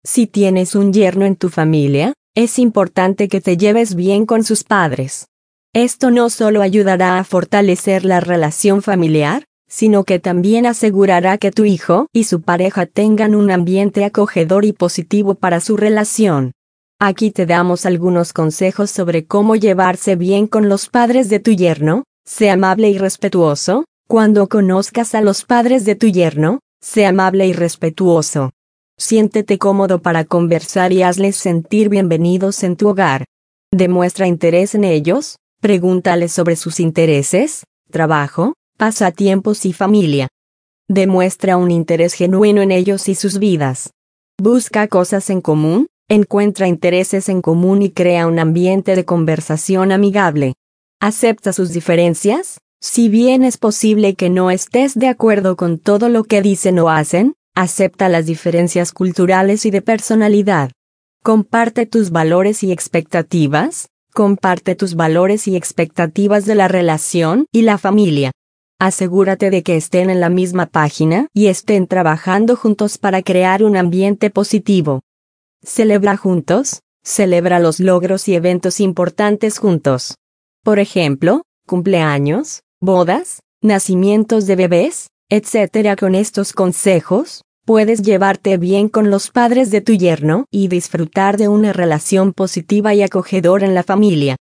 Si tienes un yerno en tu familia, es importante que te lleves bien con sus padres. Esto no solo ayudará a fortalecer la relación familiar, sino que también asegurará que tu hijo y su pareja tengan un ambiente acogedor y positivo para su relación. Aquí te damos algunos consejos sobre cómo llevarse bien con los padres de tu yerno. Sé amable y respetuoso. Cuando conozcas a los padres de tu yerno, sé amable y respetuoso. Siéntete cómodo para conversar y hazles sentir bienvenidos en tu hogar. Demuestra interés en ellos, pregúntales sobre sus intereses, trabajo, pasatiempos y familia. Demuestra un interés genuino en ellos y sus vidas. Busca cosas en común, encuentra intereses en común y crea un ambiente de conversación amigable. Acepta sus diferencias. Si bien es posible que no estés de acuerdo con todo lo que dicen o hacen, acepta las diferencias culturales y de personalidad. Comparte tus valores y expectativas. Comparte tus valores y expectativas de la relación y la familia. Asegúrate de que estén en la misma página y estén trabajando juntos para crear un ambiente positivo. Celebra juntos. Celebra los logros y eventos importantes juntos. Por ejemplo, cumpleaños, bodas, nacimientos de bebés, etc. Con estos consejos, puedes llevarte bien con los padres de tu yerno y disfrutar de una relación positiva y acogedora en la familia.